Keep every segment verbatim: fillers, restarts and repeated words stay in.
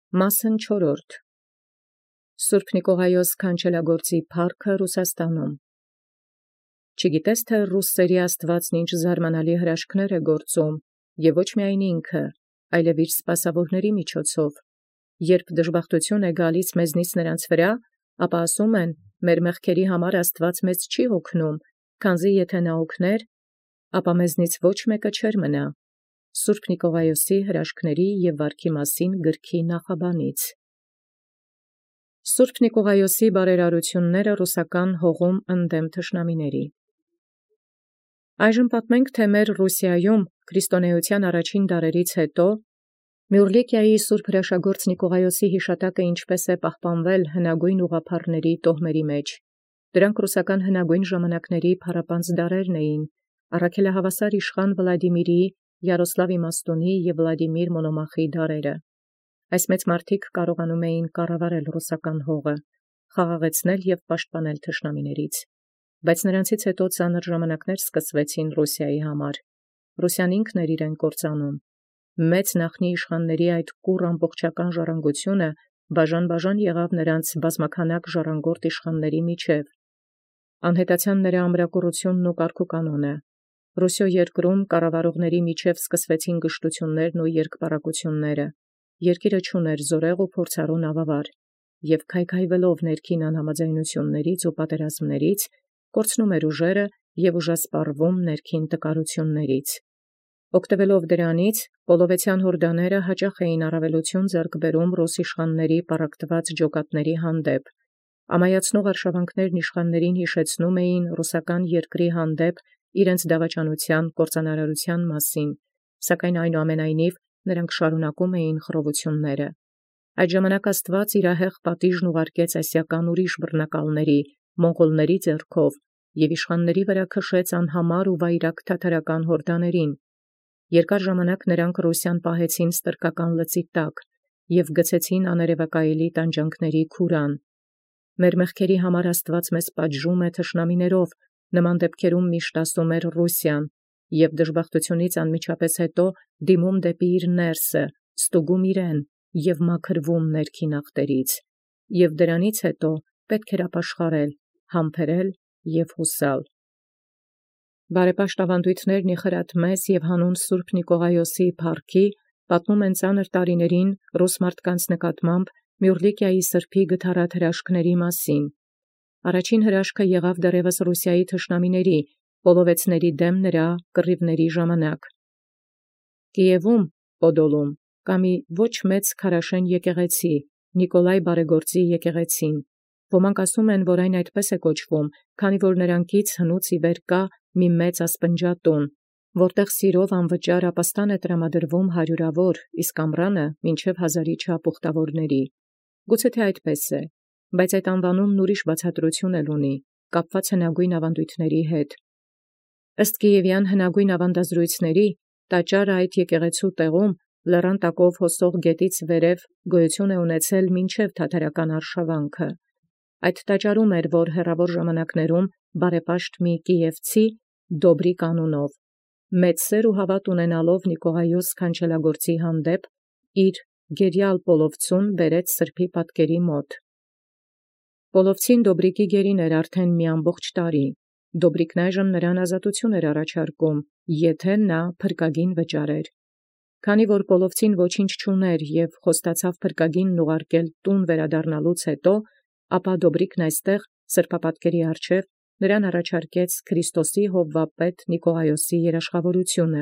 Մասն չորրորդ. Սուրբ Նիկողայոս քանչելագործի փառքը Ռուսաստանում։ Չգիտես թե ռուսսերի Աստուածն ինչ զարմանալի հրաշքներ է գործում, և ոչ միայն ինքը, այլև իր սպասավորների միջոցով, երբ դժբախտություն է գալիս մեզնից նրանց վրա, ապա ասում են, մեր մեղքերի համար Աստված մեզ չի օգնում, քանզի եթե նա օգներ, ապա մեզնից ոչ մեկը չէր մնա։ Սուրբ Նիկողայոսի հրաշքների և վարքի մասին գրքի նախաբանից։ Սուրբ Նիկողայոսի բարերարությունները ռուսական հողում ընդդեմ թշնամիների։ Այժմ պատմենք, թե մեր Ռուսիայում քրիստոնեության առաջին դարերից հետո Մյուռլիկիայի Սուրբ հրաշագործ Նիկողայոսի հիշատակը ինչպես է պահպանվել հնագույն ուղղափառների տոհմերի մեջ։ Դրանք ռուսական հնագույն ժամանակների փառապանծ դարերն էին, առաքելահավասար իշխան Վլադիմիրի, Յարոսլավ Իմաստունի և Վլադիմիր Մոնոմախի դարերը։ Այս մեծ մարդիկ կարողանում էին կառավարել ռուսական հողը, խաղաղեցնել և պաշտպանել թշնամիներից։ Բայց նրանցից հետո ծանր ժամանակներ սկսվեցին Ռուսիայի համար։ Ռուսիան ինքն էր իրեն կործանում։ Մեծ նախնի իշխանների այդ կուռ ամբողջական ժառանգությունը բաժան-բաժան եղավ նրանց բազմաքանակ ժառանգորդ իշխանների միջև։ Անհետացան նրա ամրակուրությունն ու կարգուկանոնը։ Ռուսիո երկրում կառավարողների միջև սկսվեցին գժտություններն ու երկպառակությունները։ Երկիրը չուներ զորեղ ու փորձառու նավավար, և քայքայվելով ներքին անհամաձայնություններից ու պատերազմներից, կորցնում էր ուժերը և ուժասպառվում ներքին տկարություններից։ Օգտվելով դրանից, Պոլովեցյան հորդաները հաճախ էին առավելություն ձեռք բերում ռուս իշխանների պառակտված ջոկատների հանդեպ։ Ամայացնող արշավանքներն իշխաններին հիշեցնում էին ռուսական երկրի հանդեպ իրենց դավաճանության, կործանարարության մասին, սակայն այնուամենայնիվ նրանք շարունակում էին խռովությունները։ Այդ ժամանակ Աստված իրահեղ պատիժն ուղարկեց ասիական ուրիշ բռնակալների, մոնղոլների ձեռքով, և իշխանների վրա քշեց անհամար ու վայրագ թաթարական հորդաներին։ Երկար ժամանակ նրանք Ռուսիան պահեցին ստրկական լծի տակ և գցեցին աներևակայելի տանջանքների քուրան։ Մեր մեղքերի համար Աստված մեզ պատժում է թշնամիներով, նման դեպքերում միշտ ասում էր Ռուսիան, և դժբախտությունից անմիջապես հետո դիմում դեպի իր ներսը, ստուգում իրեն և մաքրվում ներքին ախտերից, և դրանից հետո պետք էր ապաշխարել, համբերել և հուսալ։ Բարեպաշտ ավանդույթներն ի խրատ մեզ և հանուն Սուրբ Նիկողայոսի փառքի պատմում են ծանր տարիներին ռուս մարդկանց նկատմամբ Մյուռլիկիայի սրբի գթառատ հրաշքների մասին։ Առաջին հրաշքը եղավ դեռևս Ռուսիայի թշնամիների, պոլովեցների դեմ նրա կռիվների ժամանակ։ Կիևում, Պոդոլում, կա մի ոչ մեծ քարաշեն եկեղեցի, Նիկոլայ Բարեգործի եկեղեցին։ Ոմանք ասում են, որ այն այդպես է կոչվում, քանի որ նրանքից հնուց ի վեր կա մի մեծ ասպնջատուն, որտեղ սիրով անվճար ապաստան է տրամադրվում հարյուրավոր, իսկ ամռանը մինչև հազարի չափ ուխտավորների։ Գուցե թե այդպես է, բայց այդ անվանումն ուրիշ բացատրություն էլ ունի, կապված հնագույն ավանդույթների հետ։ Ըստ կիևյան հնագույն ավանդազրույցների, տաճարը այդ եկեղեցու տեղում լեռան տակով հոսող գետից վերև գոյություն է ունեցել մինչև թաթարական արշավանքը։ Այդ տաճարում էր, որ հեռավոր ժամանակներում բարեպաշտ մի կիևցի Դոբրիկ անունով, մեծ սեր ու հավատ ունենալով Նիկողայոս քանչելագործի հանդեպ, իր գերյալ Պոլովցուն բերեց սրբի պատկերի մոտ։ Պոլովցին Դոբրիկի գերին էր արդեն մի ամբողջ տարի։ Դոբրիկն այժմ նրան ազատություն էր առաջարկում, եթե նա փրկագին վճարեր։ Քանի որ Պոլովցին ոչինչ չուներ և խոստացավ փրկագինն ուղարկել տուն վերադառնալուց հետո, ապա Դոբրիկն այստեղ սրբապատկերի առջև նրան առաջարկեց Քրիստոսի հովվապետ Նիկողայոսի երաշխավորությունը։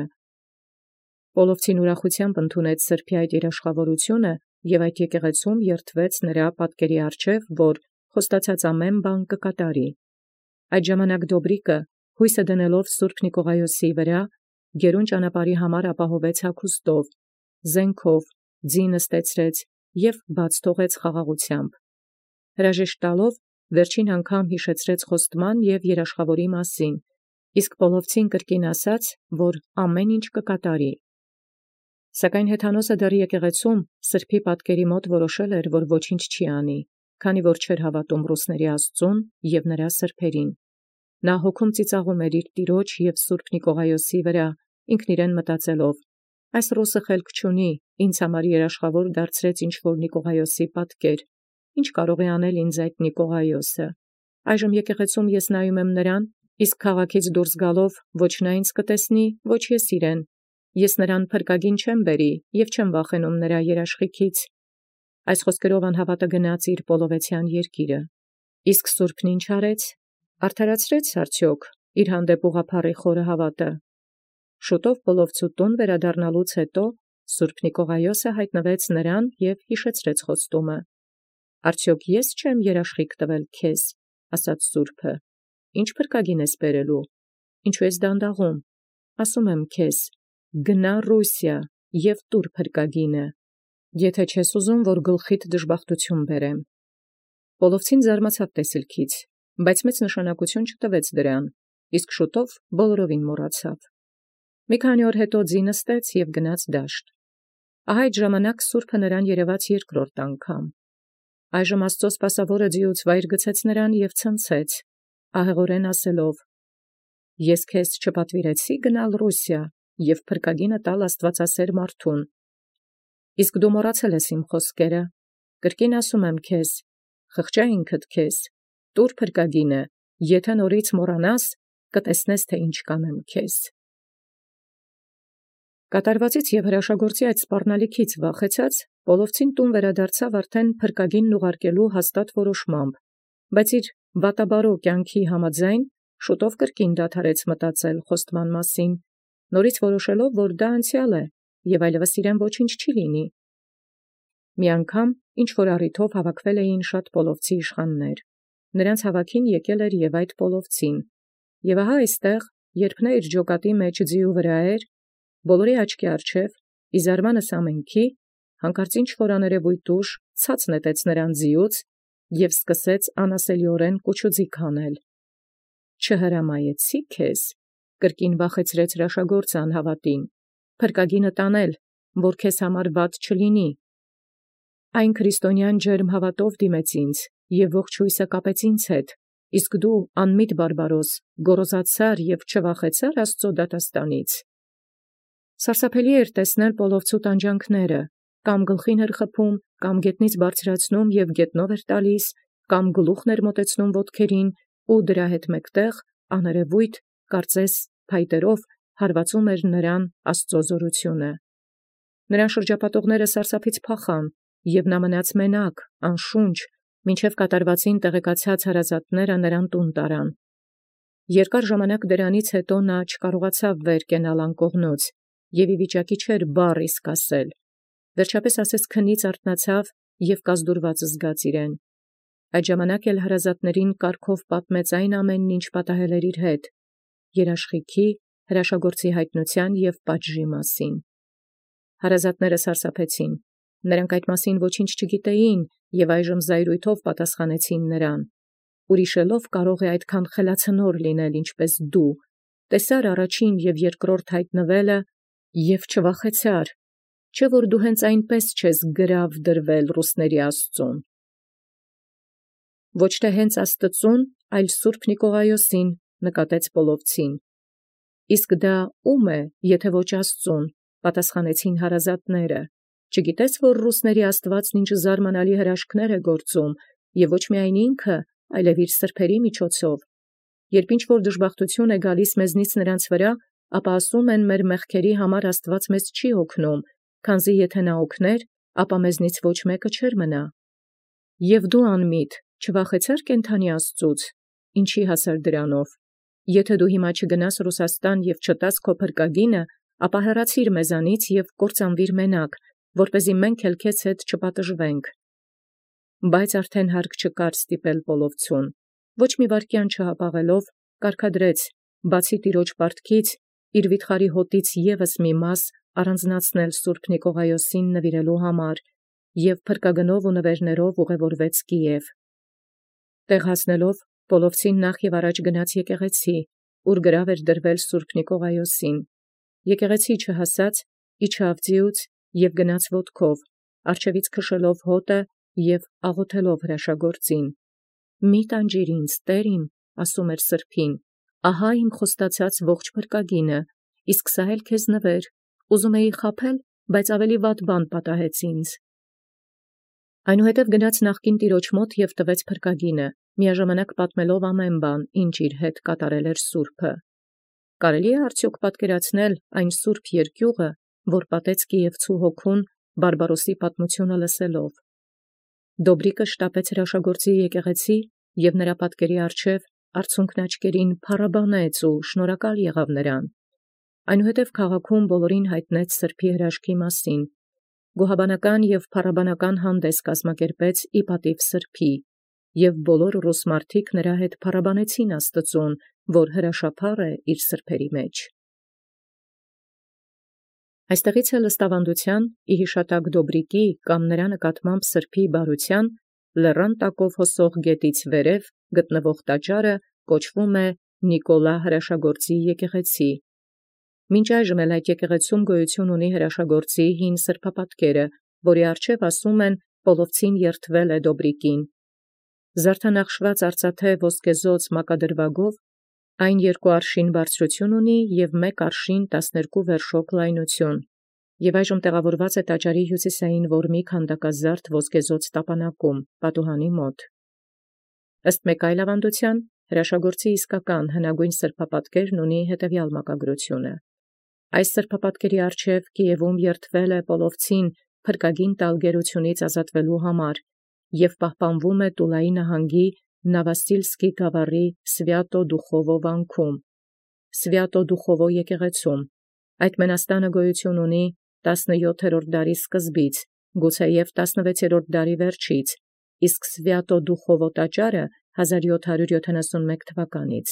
Պոլովցին ուրախությամբ ընդունեց սրբի այդ երաշխավորությունը և այդ եկեղեցում երդվեց նրա պատկերի առջև, որ խոստացած ամեն բան կկատարի։ Այդ ժամանակ Դոբրիկը, հույսը դնելով Սուրբ Նիկողայոսի վրա, գերուն ճանապարհի համար ապահովեց հագուստով, զենքով, ձի նստեցրեց և բաց թողեց խաղաղությամբ։ Հրաժեշտ տալով վերջին անգամ հիշեցրեց խոստման և երաշխավորի մասին, իսկ Պոլովցին կրկին ասաց, որ ամեն ինչ կկատարի։ Սակայն հեթանոսը դեռ եկեղեցում սրբի պատկերի մոտ որոշել էր, որ ոչինչ չի անի, քանի որ չէր հավատում ռուսների Աստծուն և նրա սրբերին։ Նա հոգում ծիծաղում էր իր տիրոջ և Սուրբ Նիկողայոսի վրա, ինքն իրեն մտածելով. «Այս ռուսը խելք չունի, ինձ համար երաշխավոր դարձրեց ինչ-որ Նիկողայոսի պատկեր, ինչ կարող է անել ինձ այդ Նիկողայոսը։ Այժմ եկեղեցում ես նայում եմ նրան, իսկ քաղաքից դուրս գալով ոչ նա ինձ կտեսնի, ոչ ես իրեն։ Ես նրան փրկագին չեմ բերի և չեմ վախենում նրա երաշխիքից։ Այս խոսքերով անհավատը գնաց իր Պոլովեցյան երկիրը։ Իսկ Սուրբն ինչ արեց, արդարացրեց արդյոք իր հանդեպ ուղղափառի խորը հավատը։ Շուտով Պոլովցու տուն վերադառնալուց հետո Սուրբ Նիկողայոսը հայտնվեց նրան և հիշեցրեց խոստումը։ Արդյոք ես չեմ երաշխիք տվել քեզ, ասաց Սուրբը, ինչ փրկագին ես բերելու, ինչու ես դանդաղում, ասում եմ քեզ, գնա Ռուսիա և տուր փրկագինը, եթե չես ուզում, որ գլխիդ դժբախտություն բերեմ։ Պոլովցին զարմացավ տեսիլքից, բայց մեծ նշանակություն չտվեց դրան, իսկ շուտով բոլորովին մոռացավ։ Մի քանի օր հետո ձի նստեց և գնաց դաշտ։ Ահա այդ ժամանակ Սուրբը նրան երևաց երկրորդ անգամ։ Այժմ Աստծո սպասավորը ձիուց վայր գցեց նրան և ցնցեց, ահեղորեն ասելով. «Ես քեզ չպատվիրեցի գնալ Ռուսիա և փրկագինը տալ աստվածասեր մարդուն։ Իսկ դու մոռացել ես իմ խոսքերը, կրկին ասում եմ քեզ, խղճա ինքդ քեզ, տուր փրկագինը, եթե նորից մոռանաս, կտեսնես, թե ինչ կանեմ քեզ»։ Կատարվածից և հրաշագործի այդ սպառնալիքից վախեցած, Պոլովցին տուն վերադարձավ արդեն փրկագինն ուղարկելու հաստատ որոշմամբ, բայց իր վատաբարո կյանքի համաձայն շուտով կրկին դադարեց մտածել խոստման մասին, նորից որոշելով, որ դա անցյալ է և այլևս իրեն ոչինչ չի լինի։ Մի անգամ ինչ-որ առիթով հավաքվել էին շատ պոլովցի իշխաններ։ Նրանց հավաքին եկել էր և այդ Պոլովցին։ Եվ ահա այստեղ, երբ նա իր ջոկատի մեջ ձիու վրա էր, բոլորի աչքի առջև, ի զարմանս ամենքի, հանկարծ ինչ-որ աներևույթ ուժ ցած նետեց նրան ձիուց և սկսեց անասելիորեն կուչուձիգ անել։ «Չհրամայեցի քեզ», կրկին վախեցրեց հրաշագործը անհավատին, «փրկագինը տանել, որ քեզ համար վատ չլինի»։ Այն քրիստոնյան ջերմ հավատով դիմեց ինձ և ողջ հույսը կապեց ինձ հետ, իսկ դու անմիտ բարբարոս գոռոզացար և չվախեցար Աստծո դատաստանից։ Սարսափելի էր տեսնել Պոլովցու տանջանքները, կամ գլխին էր խփում, կամ գետնից բարձրացնում և գետնով էր տալիս, կամ գլուխն էր մոտեցնում ոտքերին, ու դրա հետ մեկտեղ աներևույթ, կարծես փայտերով հարվածում էր նրան Աստծո զորությունը։ Նրան շրջապատողները սարսափից փախան, և նա մնաց մենակ, անշունչ, մինչև կատարվածին տեղեկացած հարազատները նրան տուն տարան։ Երկար ժամանակ դրանից հետո նա չկարողացավ վեր կենալ անկողնոց, և ի վիճակի չէր բառ իսկ ասել։ Վերջապես ասես քնից արթնացավ և կազդուրված զգաց իրեն։ Այդ ժամանակ էլ հարազատներին կարգով պատմեց այն ամենն, ինչ պատահել էր իր հետ, երաշխիքի, հրաշագործի հայտնության և պատժի մասին։ Հարազատները սարսափեցին, նրանք այդ մասին ոչինչ չգիտեին և այժմ զայրույթով պատասխանեցին նրան. «Ուրիշելով կարող է այդքան խելացնոր լինել, ինչպես դու, տեսար առաջին և երկրորդ հայտնվելը և չվախեցար, չէ՞ որ դու հենց այնպես չես գրաւ դրվել Ռուսների Աստծուն»։ «Ոչ թե հենց Աստծուն, այլ Սուրբ Նիկողայոսին», նկատեց Պոլովցին։ «Իսկ դա ո՞ւմ է, եթե ոչ Աստծուն», պատասխանեցին հարազատները։ «Չգիտես, որ Ռուսների Աստուածն ինչ զարմանալի հրաշքներ է գործում, և ոչ միայն ինքը, այլև իր սրբերի միջոցով։ Երբ ինչ-որ դժբախտություն է գալիս մեզնից նրանց վրա, ապա ասում են մեր մեղքերի համար Աստված մեզ չի օգնում, քանզի եթե նա օգներ, ապա մեզնից ոչ մեկը չէր մնա։ Եվ դու անմիտ չվախեցար կենդանի Աստծուց, ինչի հասար դրանով։ Եթե դու հիմա չգնաս Ռուսաստան և չտաս քո փրկագինը, ապա հեռացիր մեզանից և կործանվիր մենակ, որպեսզի մենք էլ քեզ հետ չպատժվենք։ Բայց արդեն հարկ չկար ստիպել Պոլովցուն։ Ոչ մի վայրկյան չհապաղելով, կարգադրեց, բացի տիրոջ պարտքից, իր վիթխարի հոտից ևս մի մաս առանձնացնել Սուրբ Նիկողայոսին նվիրելու համար, և փրկագնով ու նվերներով ուղևորվեց Կիև։ Տեղ հասնելով, Պոլովցին նախ և առաջ գնաց եկեղեցի, ուր գրավ էր դրվել Սուրբ Նիկողայոսին։ Եկեղեցի չհասած, իջավ ձիուց և գնաց ոտքով, առջևից քշելով հոտը և աղոթելով հրաշագործին։ «Մի տանջիր ինձ, Տեր իմ», ասում էր սրբին, «ահա իմ խոստացած ողջ փրկագինը, իսկ սա էլ քեզ նվեր, ուզում էի խաբել, բայց ավելի վատ բան պատահեց ինձ։ Այնուհետև գնաց նախկին տիրոջ մոտ և տվեց փրկագինը, միաժամանակ պատմելով ամեն բան, ինչ իր հետ կատարել էր սուրբը։ Կարելի է արդյոք պատկերացնել այն սուրբ երկյուղը, որ պատեց Կիևցու հոգուն Բարբարոսի պատմությունը լսելով։ Դոբրիկը շտապեց հրաշագործի եկեղեցի և նրա պատկերի առջև արցունքն աչքերին փառաբանեց ու շնորհակալ եղավ նրան։ Այնուհետև քաղաքում բոլորին հայտնեց սրբի հրաշքի մասին, գոհաբանական և փառաբանական հանդես կազմակերպեց ի պատիվ սրբի, և բոլոր ռուս մարդիկ նրա հետ փառաբանեցին Աստծուն, որ հրաշափառ է իր սրբերի մեջ։ Այստեղից էլ ըստ ավանդության ի հիշատակ Դոբրիկի կամ նրա նկատմամբ սրբի բարության լեռան տակով հոսող գետից վերև գտնվող տաճարը կոչվում է Նիկոլա հրաշագործի եկեղեցի։ Մինչ այժմ էլ այդ եկեղեցում գոյություն ունի հրաշագործի հին սրբապատկերը, որի առջև ասում են Պոլովցին երդվել է Դոբրիկին։ Զարդանախշված արծաթե ոսկեզոծ մակադրվագով այն երկու արշին բարձրություն ունի և մեկ արշին տասներկու վերշոք լայնություն, և այժմ տեղավորված է տաճարի հյուսիսային որմի քանդակազարդ ոսկեզոծ տապանակում, պատուհանի մոտ։ Ըստ մեկ այլ ավանդության, հրաշագործի իսկական հնագույն սրբապատկերն ունի հետևյալ մակագրությունը. այս սրբապատկերի առջև Կիևում երդվել է Պոլովցին փրկագին տալ գերությունից ազատվելու համար և պահպանվում է Տուլայի նահանգի Նավասիլսկի գավառի Սվյատո Դուխովո վանքում, Սվյատո Դուխովո եկեղեցում։ Այդ մենաստանը գոյություն ունի տասնյոթերորդ դարի սկզբից, գուցեև տասնվեցերորդ դարի վերջից, իսկ Սվյատո Դուխովո տաճարը հազար յոթ հարյուր յոթանասունմեկ թվականից։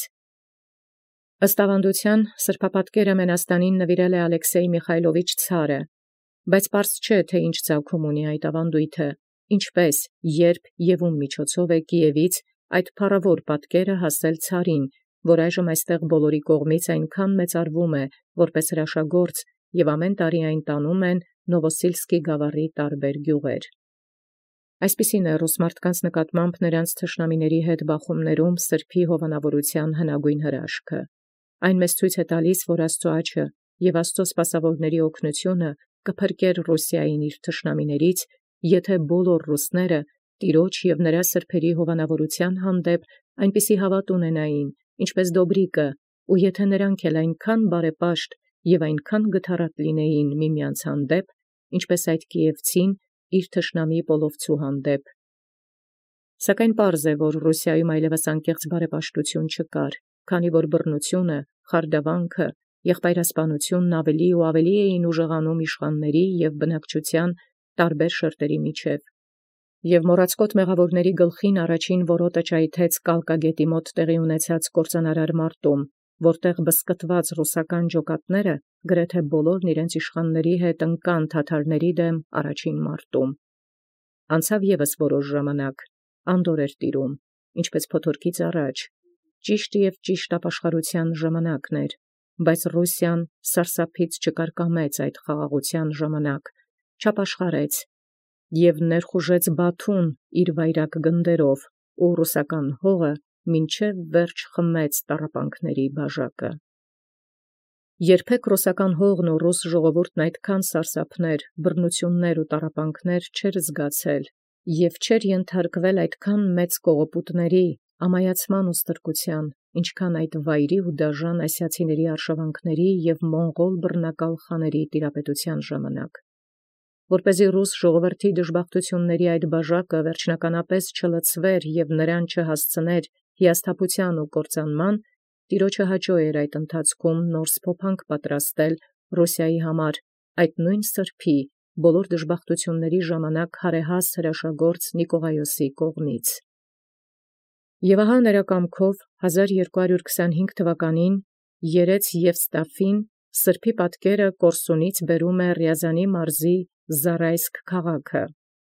Ըստ ավանդության սրբապատկերը մենաստանին նվիրել է Ալեքսեյ Միխայլովիչ ցարը, բայց պարզ չէ, թե ինչ ծագում ունի այդ ավանդույթը, ինչպես, երբ և ում միջոցով է Կիևից այդ փառավոր պատկերը հասել ցարին, որ այժմ այստեղ բոլորի կողմից այնքան մեծարվում է, որպես հրաշագործ, և ամեն տարի այն տանում են Նովոսիլսկի գավառի տարբեր գյուղեր։ Այսպիսին է ռուս մարդկանց նկատմամբ նրանց թշնամիների հետ բախումներում սրբի հովանավորության հնագույն հրաշքը։ Այն մեզ ցույց է տալիս, որ Աստծո աջը և Աստծո սպասավորների օգնությունը կփրկեր Ռուսիային իր թշնամիներից, եթե բոլոր ռուսները Տիրոջ և նրա սրբերի հովանավորության հանդեպ այնպիսի հավատ ունենային, ինչպես Դոբրիկը, ու եթե նրանք էլ այնքան բարեպաշտ և այնքան գթառատ լինեին միմյանց հանդեպ, ինչպես այդ կիևցին իր թշնամի Պոլովցու հանդեպ։ Սակայն պարզ է, որ Ռուսիայում այլևս անկեղծ բարեպաշտություն չկար, քանի որ բռնությունը, խարդավանքը, եղբայրասպանությունն ավելի ու ավելի էին ուժեղանում իշխանների և բնակչության տարբեր շերտերի միջև։ Եվ մոռացկոտ մեղավորների գլխին առաջին որոտը ճայթեց Կալկագետի մոտ տեղի ունեցած կործանարար մարտում, որտեղ բսկտված ռուսական ջոկատները գրեթե բոլորն իրենց իշխանների հետ ընկան թաթարների դեմ առաջին մարտում։ Անցավ ևս որոշ ժամանակ, անդորր էր տիրում, ինչպես փոթորկից առաջ, ճիշտ և ճիշտ ապաշխարության ժամանակն էր, բայց Ռուսիան սարսափից չկարկամեց այդ խաղաղության ժամանակ, չապաշխարեց և ներխուժեց Բաթուն իր վայրագ գնդերով, ու ռուսական հողը մինչև վերջ խմեց տառապանքների բաժակը։ Երբեք ռուսական հողն ու ռուս ժողովուրդն այդքան սարսափներ, բռնություններ ու տառապանքներ չէր զգացել և չէր ենթարկվել այդքան մեծ կողոպուտների, ամայացման ու ստրկության, ինչքան այդ վայրի ու դաժան ասիացիների արշավանքների և մոնղոլ բռնակալ խաների տիրապետության ժամանակ։ Որպեսզի ռուս ժողովրդի դժբախտությունների այդ բաժակը վերջնականապես չլցվեր և նրան չհասցներ հիասթափության ու կործանման, Տիրոջը հաճո էր այդ ընթացքում նոր սփոփանք պատրաստել Ռուսիայի համար այդ նույն սրբի բոլոր դժբախտությունների ժամանակ հարեհաս հրաշագործ Նիկողայոսի կողմից։ Եվ ահա նրա կամքով հազար երկու հարյուր քսանհինգ թվականին երեց Եվստաֆին սրբի պատկերը Կորսունից բերում է Ռյազանի մարզի Զարայսկ քաղաքը։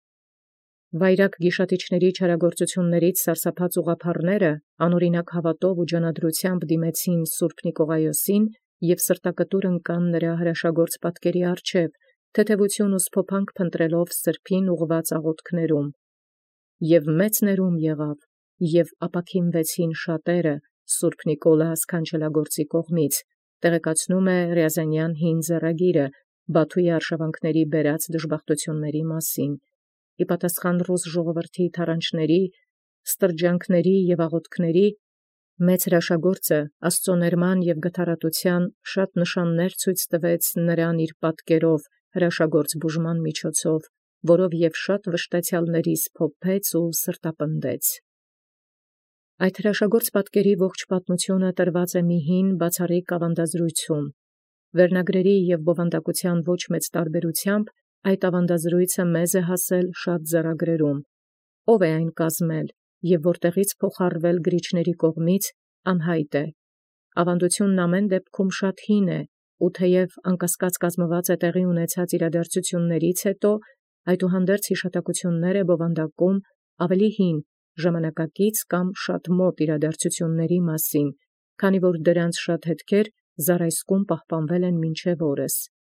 Վայրագ գիշատիչների չարագործություններից սարսափած ուղղափառները անօրինակ հավատով ու ջանադրությամբ դիմեցին Սուրբ Նիկողայոսին և սրտակտուր ընկան նրա հրաշագործ պատկերի առջև, թեթևություն ու սփոփանք փնտրելով սրբին ուղղված աղոթքներում։ Եվ մեծ ներում եղավ, և ապաքինվեցին շատերը Սուրբ Նիկոլա սքանչելագործի կողմից, տեղեկացնում է Ռյազանյան հին ձեռագիրը, Բաթուի արշավանքների բերած դժբախտությունների մասին, ի պատասխան ռուս ժողովրդի թարանչների, ստրջանքների և աղոթքների, մեծ հրաշագործը Աստծո ներման և գթառատության շատ նշաններ ցույց տվեց նրան իր պատկերով հրաշագործ բուժման միջոցով, որով և շատ վշտացյալներիս փոփեց ու սրտապնդեց։ Այդ հրաշագործ պատկերի ողջ պատմությունը տրված է մի հին բացառիկ ավանդազրույցում։ Վերնագրերի և բովանդակության ոչ մեծ տարբերությամբ այդ ավանդազրույցը մեզ է հասել շատ ձեռագրերում։ Ով է այն կազմել և որտեղից փոխառվել գրիչների կողմից, անհայտ է։ Ավանդությունն ամեն դեպքում շատ հին է, ու թեև անկասկած կազմված է տեղի ունեցած իրադարձություններից հետո, այդուհանդերձ հիշատակություններ է բովանդակում ավելի հին, ժամանակակից կամ շատ մոտ իրադարձությունների մասին, քանի որ դրանց շատ հետքեր զառայսկում պահպանվել են մինչև օրս։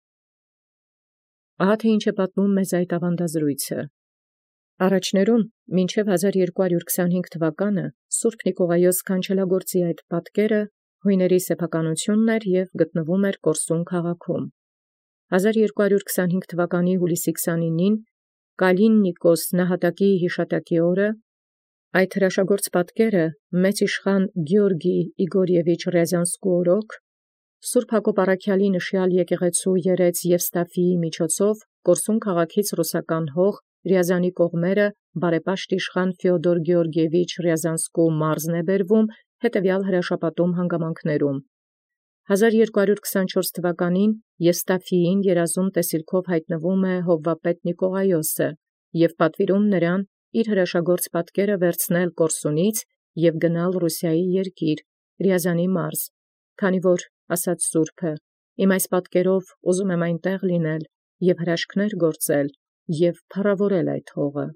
Ահա թե ինչ է պատմում մեզ այդ ավանդազրույցը։ Առաջներուն, մինչև հազար երկու հարյուր քսանհինգ թվականը, Սուրբ Նիկողայոս քանչելագործի այդ պատկերը հույների սեփականությունն էր և գտնվում էր Կորսուն քաղաքում։ հազար երկու հարյուր քսանհինգ թվականի հուլիսի քսանինին, Կալիննիկոս նահատակի հիշատակի օրը, այդ հրաշագործ պատկերը մեծ իշխան Գեորգի Իգորևիչ Ռյազանսկու օրոք, Սուրբ Հակոբ առաքյալի նշյալ եկեղեցու երեց Եվստաֆիի միջոցով Կորսուն քաղաքից ռուսական հող Ռյազանի կողմերը բարեպաշտ իշխան Ֆեոդոր Գեորգիևիչ Ռյազանսկու մարզն է բերվում հետևյալ հրաշապատում հանգամանքներում։ հազար երկու հարյուր քսանչորս թվականին Եվստաֆիին երազում տեսիլքով հայտնվում է Հովվապետ Նիկողայոսը և պատվիրում նրան իր հրաշագործ պատկերը վերցնել Կորսունից և գնալ Ռուսիայի երկիր, Ռյազանի մարզ, քանի որ, ասաց սուրբը, իմ այս պատկերով ուզում եմ այնտեղ լինել և հրաշքներ գործել և փառաւորել այդ հողը։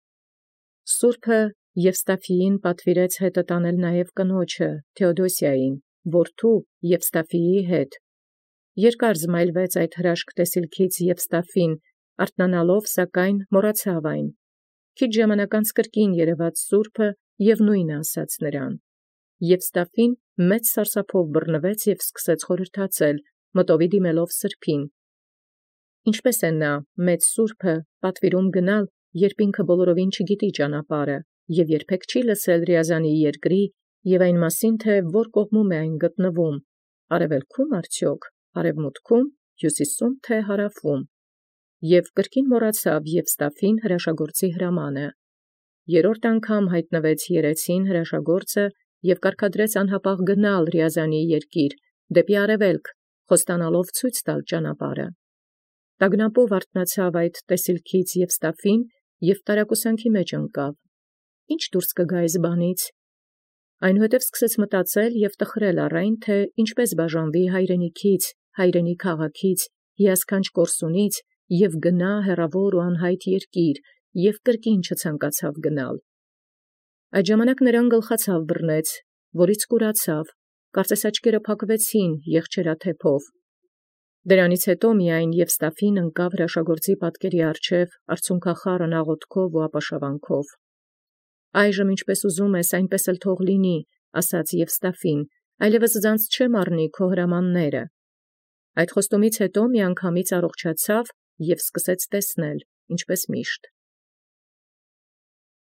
Սուրբը Եվստաֆիին պատվիրեց հետը տանել նաև կնոջը Թէոդոսիային, որդու Եվստաֆիի հետ։ Երկար զմայլվեց այդ հրաշք տեսիլքից Եվստաֆին, արթնանալով սակայն մոռացավ այն։ Քիչ ժամանակ անց կրկին երևաց սուրբը և նույնը ասաց նրան։ Եվստաֆին մեծ սարսափով բռնվեց և սկսեց խորհրդացել, մտովի դիմելով սրբին։ Ինչպէս է նա, մեծ սուրբը, պատվիրում գնալ, երբ ինքը բոլորովին չգիտի ճանապարհը և երբեք չի լսել Ռյազանի երկրի և այն մասին, թե որ կողմում է այն գտնվում, արևելքո՞ւմ արդյոք, արևմուտքո՞ւմ, հյուսիսո՞ւմ, թե հարավում, և կրկին մոռացավ Եվստաֆին հրաշագործի հրամանը։ Երրորդ անգամ հայտնվեց երեցին հրաշագործը և կարգադրեց անհապաղ գնալ Ռյազանի երկիր, դեպի արևելք, խոստանալով ցույց տալ ճանապարհը։ Տագնապով արթնացավ այդ տեսիլքից Եվստաֆին և տարակուսանքի մեջ ընկավ։ Ի՞նչ դուրս կգա այս բանից։ Այնուհետև սկսեց մտածել և տխրել առ այն, թե ինչպէս բաժանվի հայրենիքից, հայրենի քաղաքից, հիասքանչ Կորսունից և գնա հեռավոր ու անհայտ երկիր, և կրկին չցանկացավ գնալ։ Այդ ժամանակ նրան գլխացավ բռնեց, որից կուրացավ, կարծես աչքերը փակվեցին եղջերաթեփով։ Դրանից հետո միայն Եվստաֆին ընկավ հրաշագործի պատկերի առջև արցունքախառն աղոթքով ու ապաշավանքով։ Այժմ ինչպես ուզում ես, այնպես էլ թող լինի, ասաց Եվստաֆին, այլևս ձանց չեմ առնի քո հրամանները։ Այդ խոստումից հետո միանգամից առողջացավ և սկսեց տեսնել, ինչպես միշտ։